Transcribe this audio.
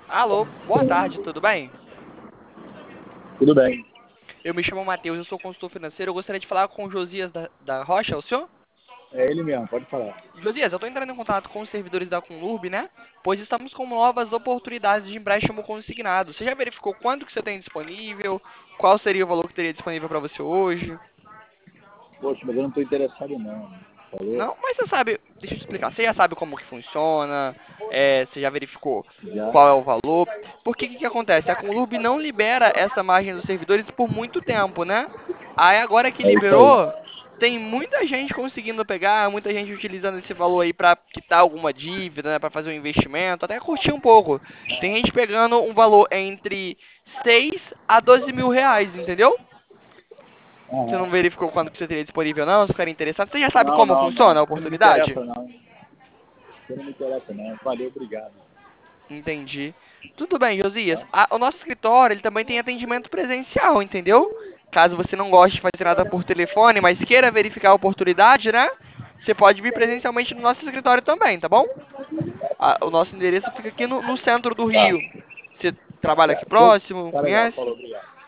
Alô, boa tarde, tudo bem? Tudo bem. Eu me chamo Matheus, eu sou consultor financeiro. Eu gostaria de falar com o Josias da Rocha, é o senhor? É ele mesmo, pode falar. Josias, eu estou entrando em contato com os servidores da Conlurb, né? Pois estamos com novas oportunidades de empréstimo consignado. Você já verificou quanto que você tem disponível? Qual seria o valor que teria disponível para você hoje? Poxa, mas eu não estou interessado não. Falou? Não, mas você sabe, deixa eu te explicar. Você já sabe como que funciona? Você já verificou Já? qual é o valor? Porque o que que acontece? A Conlurb não libera essa margem dos servidores por muito tempo, né? Aí agora que É isso aí. liberou, tem muita gente conseguindo pegar, muita gente utilizando esse valor aí para quitar alguma dívida, né, para fazer um investimento, até curtir um pouco. Tem gente pegando um valor entre 6 a 12 mil reais, entendeu? Você Aham. não verificou quando que você teria disponível, não? Se ficar interessado, você já sabe Não, como não, não. funciona a Isso não me oportunidade? interessa não. Isso não me interessa não. Valeu, obrigado. Entendi. Tudo bem, Josias. Tá? O nosso escritório, ele também tem atendimento presencial, entendeu? Caso você não goste de fazer nada por telefone, mas queira verificar a oportunidade, né? Você pode vir presencialmente no nosso escritório também, tá bom? O nosso endereço fica aqui no centro do Tá. Rio. Você trabalha aqui Tá. Show? próximo, Tá legal, conhece? falou, obrigado.